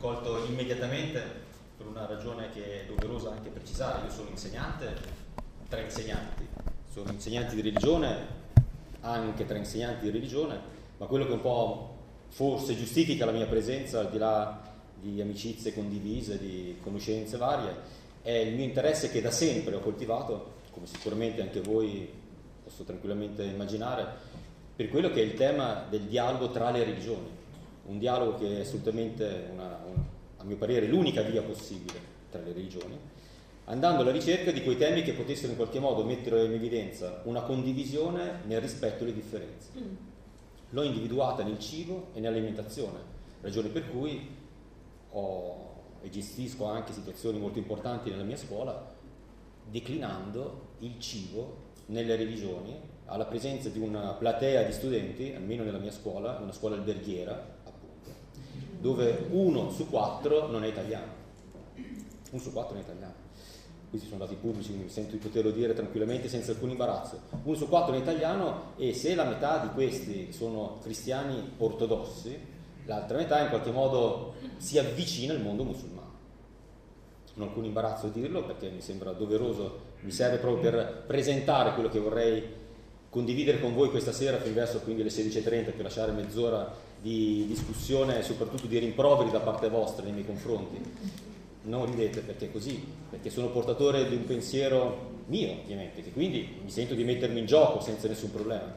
colto immediatamente per una ragione che è doverosa anche precisare. Io sono insegnante, 3 insegnanti, sono insegnanti di religione, anche 3 insegnanti di religione, ma quello che un po' forse giustifica la mia presenza, al di là di amicizie condivise, di conoscenze varie, è il mio interesse che da sempre ho coltivato, come sicuramente anche voi posso tranquillamente immaginare, per quello che è il tema del dialogo tra le religioni, un dialogo che è assolutamente, a mio parere, l'unica via possibile tra le religioni, andando alla ricerca di quei temi che potessero in qualche modo mettere in evidenza una condivisione nel rispetto delle differenze. L'ho individuata nel cibo e nell'alimentazione, ragione per cui e gestisco anche situazioni molto importanti nella mia scuola, declinando il cibo nelle religioni, alla presenza di una platea di studenti, almeno nella mia scuola, una scuola alberghiera, appunto, dove 1 su 4 non è italiano. 1 su 4 non è italiano. Questi sono dati pubblici, quindi mi sento di poterlo dire tranquillamente senza alcun imbarazzo. 1 su 4 è italiano, e se la metà di questi sono cristiani ortodossi, l'altra metà in qualche modo si avvicina al mondo musulmano. Non ho alcun imbarazzo a dirlo, perché mi sembra doveroso, mi serve proprio per presentare quello che vorrei condividere con voi questa sera fin verso quindi le 16:30, per lasciare mezz'ora di discussione e soprattutto di rimproveri da parte vostra nei miei confronti. Non ridete, perché è così, perché sono portatore di un pensiero mio, ovviamente, che quindi mi sento di mettermi in gioco senza nessun problema,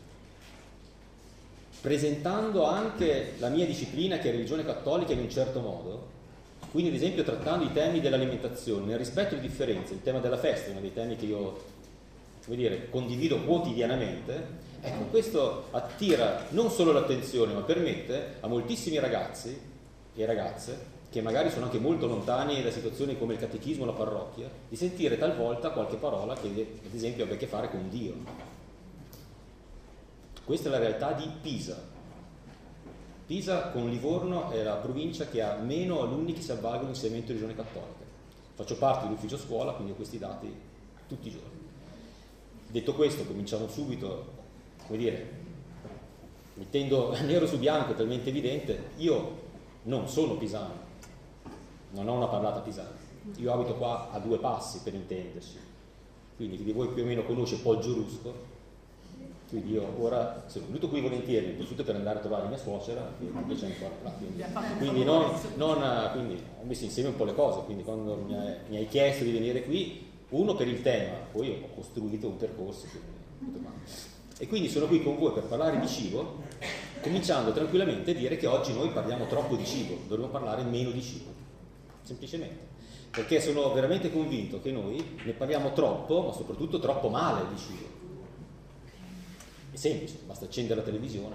presentando anche la mia disciplina, che è religione cattolica, in un certo modo. Quindi ad esempio trattando i temi dell'alimentazione nel rispetto delle differenze, il tema della festa è uno dei temi che io, come dire, condivido quotidianamente. Ecco, questo attira non solo l'attenzione, ma permette a moltissimi ragazzi e ragazze, che magari sono anche molto lontani da situazioni come il catechismo o la parrocchia, di sentire talvolta qualche parola che ad esempio abbia a che fare con Dio. Questa è la realtà di Pisa. Pisa con Livorno è la provincia che ha meno alunni che si avvalgono l'insegnamento di religione cattolica. Faccio parte dell'ufficio scuola, quindi ho questi dati tutti i giorni. Detto questo, cominciamo subito, come dire, mettendo nero su bianco, talmente evidente: io non sono pisano, non ho una parlata pisana, io abito qua a 2 passi, per intenderci, quindi chi di voi più o meno conosce Poggiorusto. Quindi io ora sono venuto qui volentieri, innanzitutto per andare a trovare mia suocera, che invece è ancora là, quindi ho messo insieme un po' le cose. Quindi quando mi hai chiesto di venire qui, uno per il tema, poi ho costruito un percorso, e quindi sono qui con voi per parlare di cibo, cominciando tranquillamente a dire che oggi noi parliamo troppo di cibo, dovremmo parlare meno di cibo, semplicemente, perché sono veramente convinto che noi ne parliamo troppo, ma soprattutto troppo male di cibo. È semplice, basta accendere la televisione.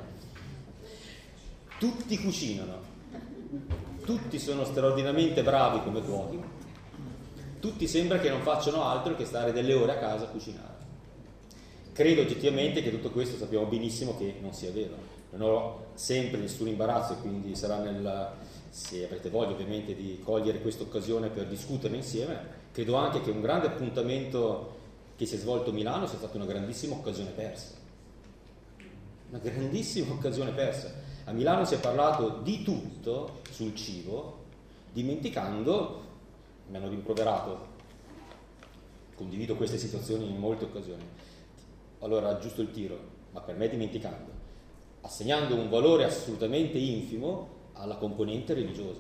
Tutti cucinano, tutti sono straordinariamente bravi come cuochi, tutti sembra che non facciano altro che stare delle ore a casa a cucinare. Credo oggettivamente che tutto questo sappiamo benissimo che non sia vero. Non ho sempre nessun imbarazzo, e quindi sarà se avrete voglia ovviamente di cogliere questa occasione per discuterne insieme. Credo anche che un grande appuntamento che si è svolto a Milano sia stata una grandissima occasione persa. Una grandissima occasione persa. A Milano si è parlato di tutto sul cibo, dimenticando, mi hanno rimproverato, condivido queste situazioni in molte occasioni, allora giusto il tiro, ma per me dimenticando, assegnando un valore assolutamente infimo alla componente religiosa.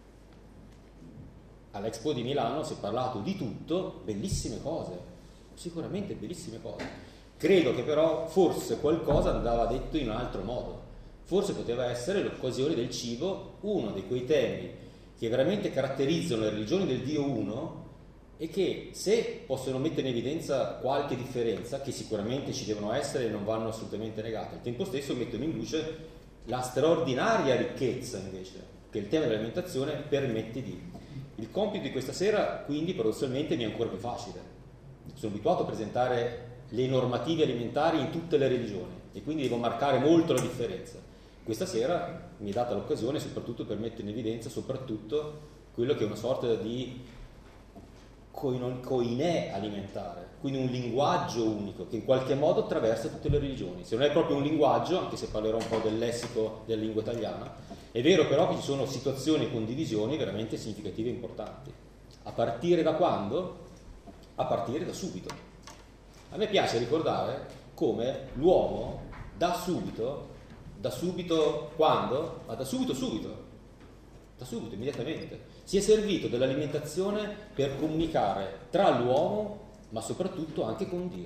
All'Expo di Milano si è parlato di tutto, bellissime cose, sicuramente bellissime cose. Credo che però forse qualcosa andava detto in un altro modo. Forse poteva essere l'occasione del cibo, uno di quei temi che veramente caratterizzano le religioni del Dio uno, e che, se possono mettere in evidenza qualche differenza, che sicuramente ci devono essere e non vanno assolutamente negate, al tempo stesso mettono in luce la straordinaria ricchezza invece che il tema dell'alimentazione permette di. Il compito di questa sera quindi paradossalmente mi è ancora più facile. Sono abituato a presentare le normative alimentari in tutte le religioni e quindi devo marcare molto la differenza. Questa sera mi è data l'occasione soprattutto per mettere in evidenza soprattutto quello che è una sorta di koiné alimentare, quindi un linguaggio unico che in qualche modo attraversa tutte le religioni. Se non è proprio un linguaggio, anche se parlerò un po' del lessico della lingua italiana, è vero però che ci sono situazioni e condivisioni veramente significative e importanti. A partire da quando? A partire da subito. A me piace ricordare come l'uomo da subito quando? Ma da subito, immediatamente. Si è servito dell'alimentazione per comunicare tra l'uomo, ma soprattutto anche con Dio.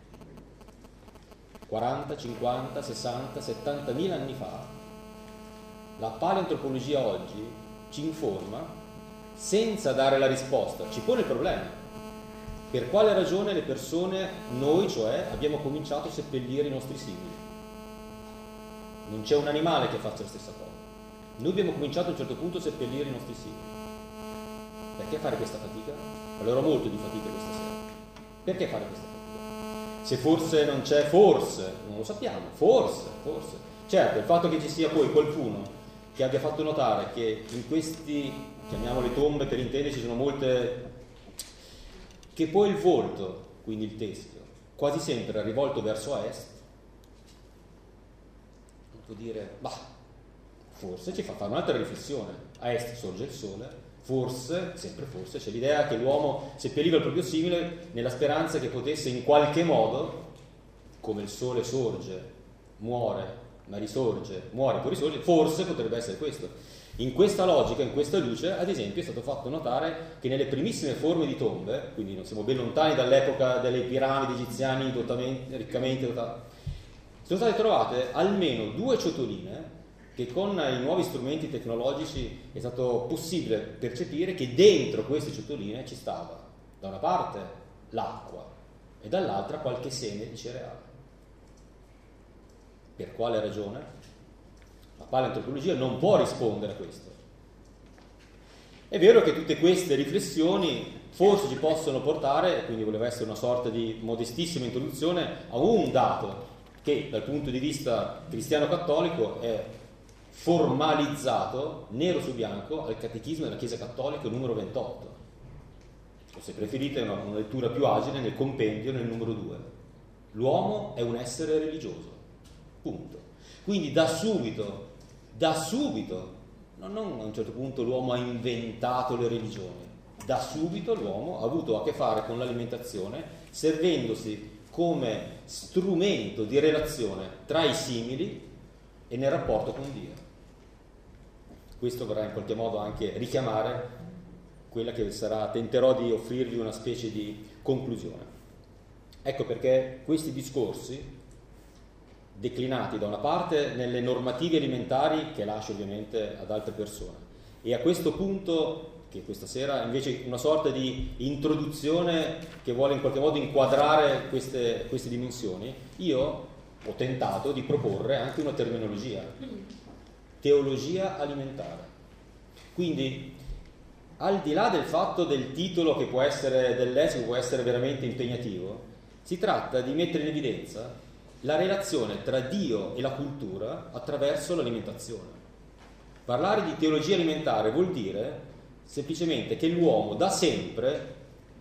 40, 50, 60, 70.000 anni fa, la paleoantropologia oggi ci informa, senza dare la risposta, ci pone il problema. Per quale ragione le persone, noi cioè, abbiamo cominciato a seppellire i nostri simili? Non c'è un animale che faccia la stessa cosa. Noi abbiamo cominciato a un certo punto a seppellire i nostri simili. Perché fare questa fatica? Parlerò molto di fatica questa sera. Perché fare questa fatica? Se forse non c'è, forse, non lo sappiamo, forse. Certo, il fatto che ci sia poi qualcuno che abbia fatto notare che in questi, chiamiamole tombe per intenderci, sono molte, che poi il volto, quindi il teschio, quasi sempre è rivolto verso a est, non può dire, forse ci fa fare un'altra riflessione. A est sorge il sole, forse, sempre forse, c'è l'idea che l'uomo seppelliva il proprio simile nella speranza che potesse in qualche modo, come il sole sorge, muore, ma risorge, muore, poi risorge, forse potrebbe essere questo. In questa logica, in questa luce, ad esempio, è stato fatto notare che nelle primissime forme di tombe, quindi non siamo ben lontani dall'epoca delle piramidi egiziane riccamente dotate, sono state trovate almeno 2 ciotoline che con i nuovi strumenti tecnologici è stato possibile percepire che dentro queste ciotoline ci stava da una parte l'acqua e dall'altra qualche seme di cereale. Per quale ragione? La paleoantropologia non può rispondere a questo. È vero che tutte queste riflessioni forse ci possono portare, quindi voleva essere una sorta di modestissima introduzione, a un dato che dal punto di vista cristiano-cattolico è formalizzato nero su bianco al Catechismo della Chiesa Cattolica numero 28, o se preferite una lettura più agile nel compendio nel numero 2. L'uomo è un essere religioso, punto. Quindi da subito, non a un certo punto l'uomo ha inventato le religioni, da subito l'uomo ha avuto a che fare con l'alimentazione servendosi come strumento di relazione tra i simili e nel rapporto con Dio. Questo vorrà in qualche modo anche richiamare quella che sarà, tenterò di offrirvi una specie di conclusione. Ecco perché questi discorsi, declinati da una parte nelle normative alimentari, che lascio ovviamente ad altre persone, e a questo punto, che questa sera invece una sorta di introduzione che vuole in qualche modo inquadrare queste dimensioni, io ho tentato di proporre anche una terminologia, teologia alimentare. Quindi, al di là del fatto del titolo che può essere dell'esito, può essere veramente impegnativo, si tratta di mettere in evidenza la relazione tra Dio e la cultura attraverso l'alimentazione. Parlare di teologia alimentare vuol dire semplicemente che l'uomo da sempre,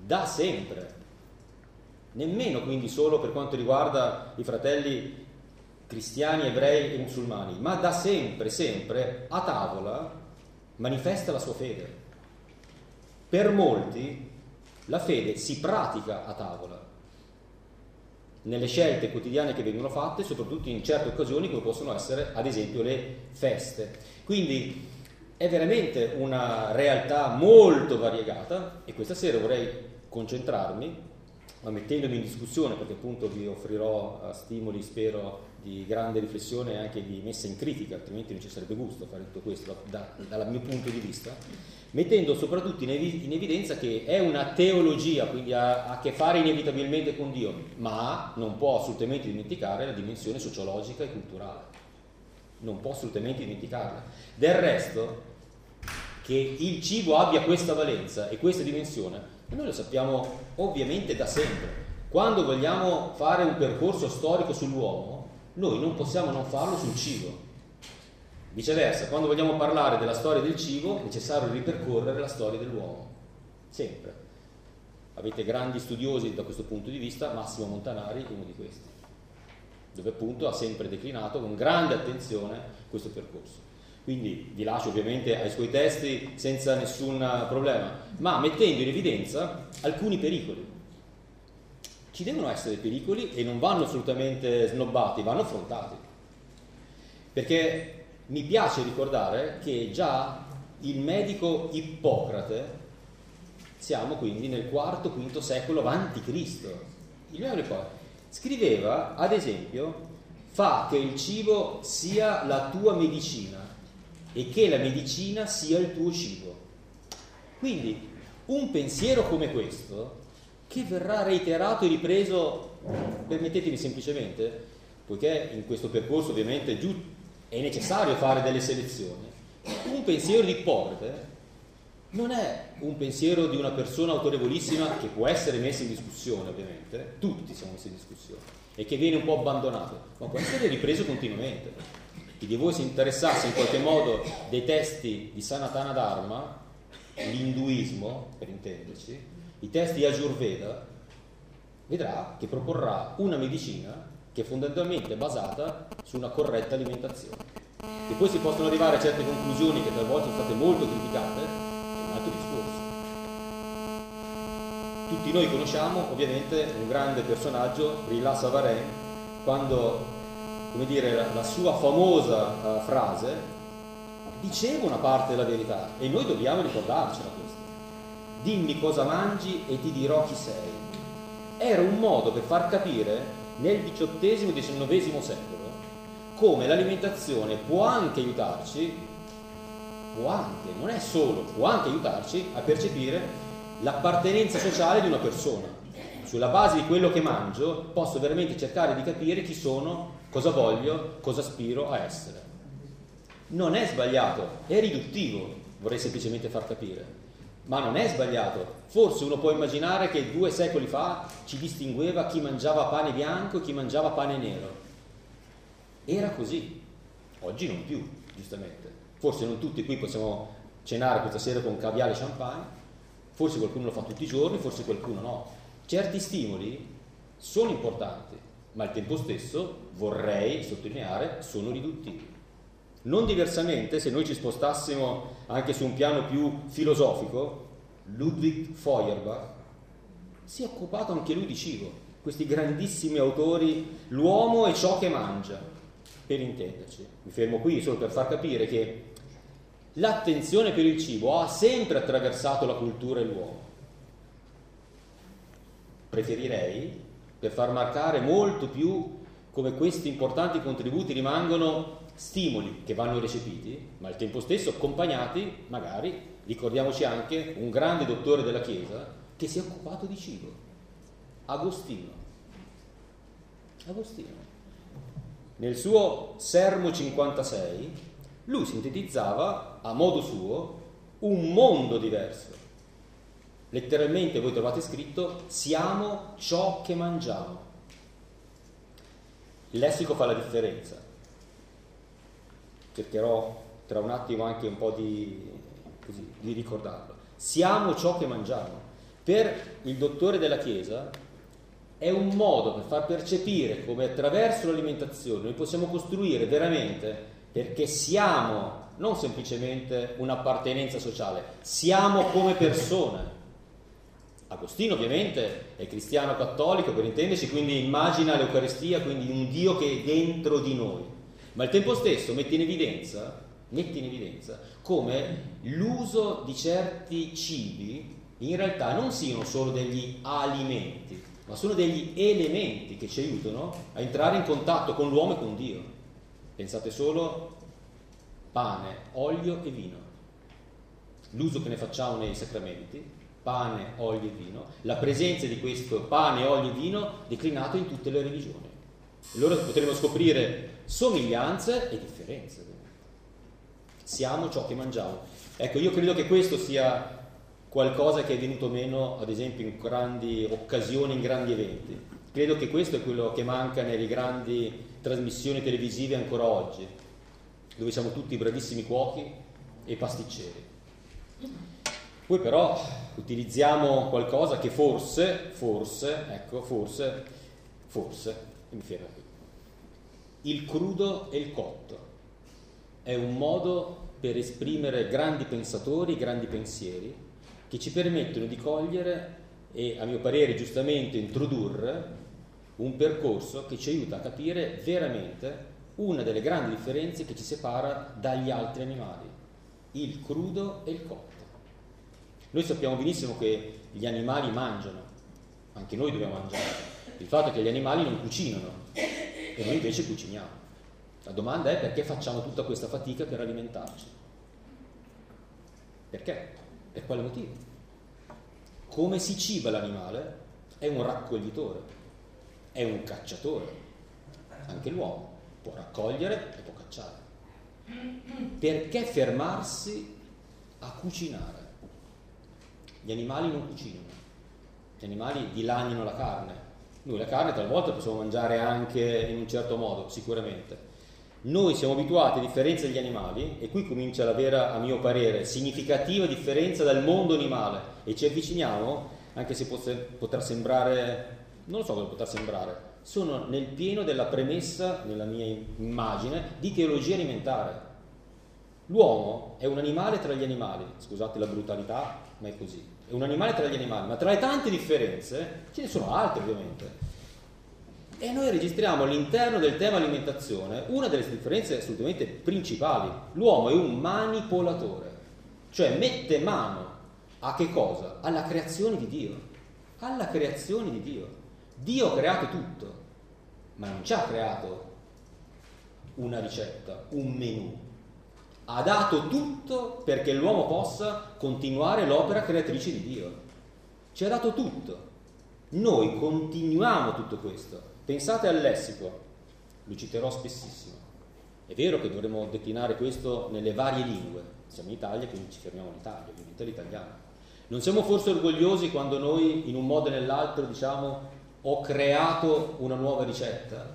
nemmeno quindi solo per quanto riguarda i fratelli cristiani, ebrei e musulmani, ma da sempre a tavola manifesta la sua fede. Per molti la fede si pratica a tavola, nelle scelte quotidiane che vengono fatte, soprattutto in certe occasioni come possono essere ad esempio le feste. Quindi è veramente una realtà molto variegata e questa sera vorrei concentrarmi, ma mettendomi in discussione, perché appunto vi offrirò stimoli, spero, di grande riflessione e anche di messa in critica, altrimenti non ci sarebbe gusto fare tutto questo dal mio punto di vista, mettendo soprattutto in evidenza che è una teologia, quindi ha a che fare inevitabilmente con Dio, ma non può assolutamente dimenticare la dimensione sociologica e culturale, non può assolutamente dimenticarla. Del resto, che il cibo abbia questa valenza e questa dimensione noi lo sappiamo ovviamente da sempre. Quando vogliamo fare un percorso storico sull'uomo, noi non possiamo non farlo sul cibo. Viceversa, quando vogliamo parlare della storia del cibo è necessario ripercorrere la storia dell'uomo, sempre. avete grandi studiosi da questo punto di vista, Massimo Montanari uno di questi, dove appunto ha sempre declinato con grande attenzione questo percorso. Quindi vi lascio ovviamente ai suoi testi senza nessun problema, ma mettendo in evidenza alcuni pericoli. Ci devono essere pericoli e non vanno assolutamente snobbati, vanno affrontati. Perché mi piace ricordare che già il medico Ippocrate, siamo quindi nel IV-V secolo avanti Cristo, il mio Ippocrate scriveva, ad esempio, fa che il cibo sia la tua medicina e che la medicina sia il tuo cibo. Quindi un pensiero come questo, che verrà reiterato e ripreso, permettetemi semplicemente, poiché in questo percorso ovviamente è necessario fare delle selezioni, un pensiero di Ippocrate non è un pensiero di una persona autorevolissima che può essere messa in discussione, ovviamente, tutti siamo messi in discussione, e che viene un po' abbandonato, ma può essere ripreso continuamente. Chi di voi si interessasse in qualche modo dei testi di Sanatana Dharma, l'induismo, per intenderci, i testi Ayurveda, vedrà che proporrà una medicina che è fondamentalmente basata su una corretta alimentazione. E poi si possono arrivare a certe conclusioni che talvolta sono state molto criticate, è un altro discorso. Tutti noi conosciamo ovviamente un grande personaggio, Rila Savaren, quando, come dire, la sua famosa frase diceva una parte della verità e noi dobbiamo ricordarcela questa. Dimmi cosa mangi e ti dirò chi sei. Era un modo per far capire nel XVIII-XIX secolo come l'alimentazione può anche aiutarci, non è solo, può anche aiutarci a percepire l'appartenenza sociale di una persona. Sulla base di quello che mangio posso veramente cercare di capire chi sono, cosa voglio, cosa aspiro a essere. Non è sbagliato, è riduttivo, vorrei semplicemente far capire, ma non è sbagliato. Forse uno può immaginare che 2 secoli fa ci distingueva chi mangiava pane bianco e chi mangiava pane nero. Era così, oggi non più, giustamente. Forse non tutti qui possiamo cenare questa sera con caviale e champagne, forse qualcuno lo fa tutti i giorni, forse qualcuno no. Certi stimoli sono importanti, ma al tempo stesso, vorrei sottolineare, sono riduttivi. Non diversamente, se noi ci spostassimo anche su un piano più filosofico, Ludwig Feuerbach si è occupato anche lui di cibo, questi grandissimi autori, l'uomo e ciò che mangia, per intenderci. Mi fermo qui solo per far capire che l'attenzione per il cibo ha sempre attraversato la cultura e l'uomo. Preferirei, per far marcare molto più come questi importanti contributi rimangono stimoli che vanno recepiti, ma al tempo stesso accompagnati, magari, ricordiamoci anche, un grande dottore della Chiesa che si è occupato di cibo, Agostino. Nel suo Sermo 56, lui sintetizzava, a modo suo, un mondo diverso. Letteralmente voi trovate scritto, siamo ciò che mangiamo. Il lessico fa la differenza. Cercherò tra un attimo anche un po' di ricordarlo. Siamo ciò che mangiamo. Per il dottore della Chiesa è un modo per far percepire come attraverso l'alimentazione noi possiamo costruire veramente, perché siamo non semplicemente un'appartenenza sociale, siamo come persone. Agostino ovviamente è cristiano cattolico, per intenderci, quindi immagina l'Eucaristia, quindi un Dio che è dentro di noi, ma al tempo stesso mette in evidenza come l'uso di certi cibi in realtà non siano solo degli alimenti, ma sono degli elementi che ci aiutano a entrare in contatto con l'uomo e con Dio. Pensate solo pane, olio e vino, l'uso che ne facciamo nei sacramenti, pane, olio e vino, la presenza di questo pane, olio e vino declinato in tutte le religioni. Allora potremo scoprire somiglianze e differenze. Siamo ciò che mangiamo. Ecco, io credo che questo sia qualcosa che è venuto meno, ad esempio, in grandi occasioni, in grandi eventi. Credo che questo è quello che manca nelle grandi trasmissioni televisive ancora oggi, dove siamo tutti bravissimi cuochi e pasticceri. Poi però utilizziamo qualcosa che forse, mi fermo qui. Il crudo e il cotto è un modo per esprimere grandi pensatori, grandi pensieri, che ci permettono di cogliere e, a mio parere, giustamente introdurre un percorso che ci aiuta a capire veramente una delle grandi differenze che ci separa dagli altri animali, il crudo e il cotto. Noi sappiamo benissimo che gli animali mangiano, anche noi dobbiamo mangiare. Il fatto è che gli animali non cucinano e noi invece cuciniamo. La domanda è: perché facciamo tutta questa fatica per alimentarci? Perché? Per quale motivo? Come si ciba l'animale? È un raccoglitore, è un cacciatore. Anche l'uomo può raccogliere e può cacciare. Perché fermarsi a cucinare? Gli animali non cucinano, gli animali dilagnano la carne. Noi la carne talvolta possiamo mangiare anche in un certo modo, sicuramente. Noi siamo abituati, a differenza degli animali, e qui comincia la vera, a mio parere, significativa differenza dal mondo animale, e ci avviciniamo, anche se potrà sembrare, non lo so cosa potrà sembrare, sono nel pieno della premessa, nella mia immagine, di teologia alimentare. L'uomo è un animale tra gli animali, scusate la brutalità, ma è così, è un animale tra gli animali, ma tra le tante differenze ce ne sono altre ovviamente. E noi registriamo all'interno del tema alimentazione una delle differenze assolutamente principali. L'uomo è un manipolatore, cioè mette mano a che cosa? Alla creazione di Dio. Alla creazione di Dio. Dio ha creato tutto, ma non ci ha creato una ricetta, un menù. Ha dato tutto perché l'uomo possa continuare l'opera creatrice di Dio. Ci ha dato tutto. Noi continuiamo tutto questo. Pensate al lessico, lo citerò spessissimo. È vero che dovremmo declinare questo nelle varie lingue. Siamo in Italia, quindi ci fermiamo in Italia, ovviamente l'italiano. Non siamo forse orgogliosi quando noi in un modo o nell'altro diciamo: ho creato una nuova ricetta?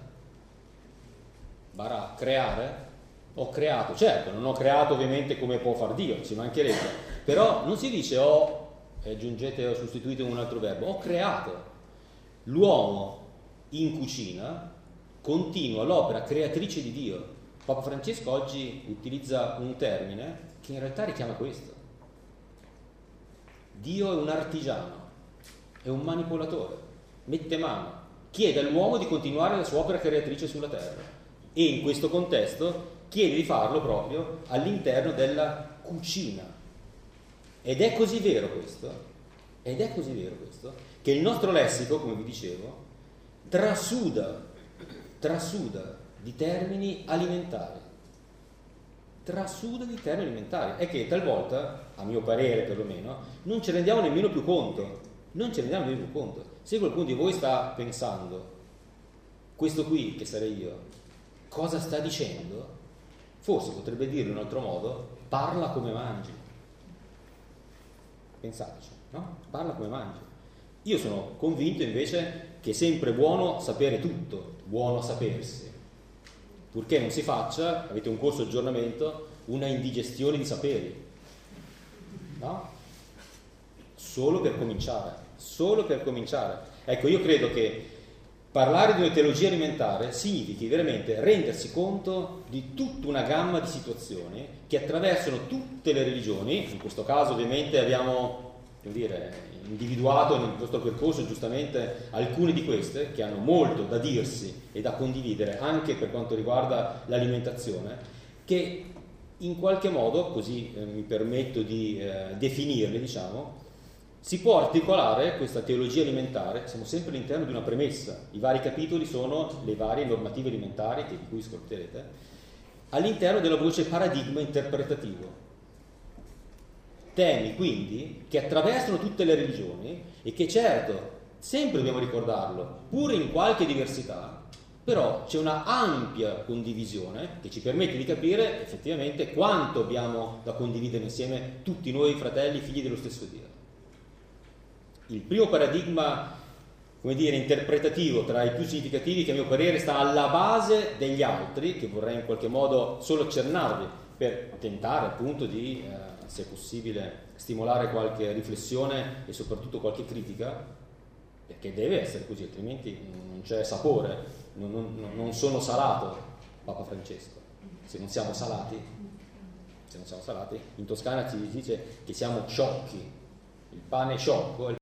Barà, creare? Ho creato, certo, non ho creato ovviamente come può far Dio, ci mancherebbe, però non si dice aggiungete o sostituite un altro verbo, ho creato. L'uomo in cucina continua l'opera creatrice di Dio. Papa Francesco oggi utilizza un termine che in realtà richiama questo. Dio è un artigiano, è un manipolatore, mette mano, chiede all'uomo di continuare la sua opera creatrice sulla terra, e in questo contesto chiede di farlo proprio all'interno della cucina. Ed è così vero questo, che il nostro lessico, come vi dicevo, trasuda di termini alimentari. È che talvolta, a mio parere perlomeno, non ce ne rendiamo nemmeno più conto. Se qualcuno di voi sta pensando, questo qui, che sarei io, cosa sta dicendo? Forse potrebbe dirlo in un altro modo: parla come mangi. Pensateci, no? Parla come mangi. Io sono convinto invece che è sempre buono sapere tutto, buono sapersi, purché non si faccia, avete un corso di aggiornamento, una indigestione di saperi, no? Solo per cominciare. Ecco, io credo che parlare di una teologia alimentare significhi veramente rendersi conto di tutta una gamma di situazioni che attraversano tutte le religioni. In questo caso ovviamente abbiamo, individuato nel nostro percorso giustamente alcune di queste che hanno molto da dirsi e da condividere anche per quanto riguarda l'alimentazione, che in qualche modo, così mi permetto di definirle, si può articolare questa teologia alimentare. Siamo sempre all'interno di una premessa, i vari capitoli sono le varie normative alimentari di cui ascolterete, all'interno della voce paradigma interpretativo. Temi quindi che attraversano tutte le religioni e che certo, sempre dobbiamo ricordarlo, pur in qualche diversità, però c'è una ampia condivisione che ci permette di capire effettivamente quanto abbiamo da condividere insieme tutti noi fratelli, figli dello stesso Dio. Il primo paradigma, interpretativo tra i più significativi, che a mio parere sta alla base degli altri, che vorrei in qualche modo solo accennarvi per tentare appunto di se è possibile, stimolare qualche riflessione e soprattutto qualche critica, perché deve essere così, altrimenti non c'è sapore, non sono salato, Papa Francesco. Se non siamo salati, in Toscana si dice che siamo sciocchi, il pane è sciocco.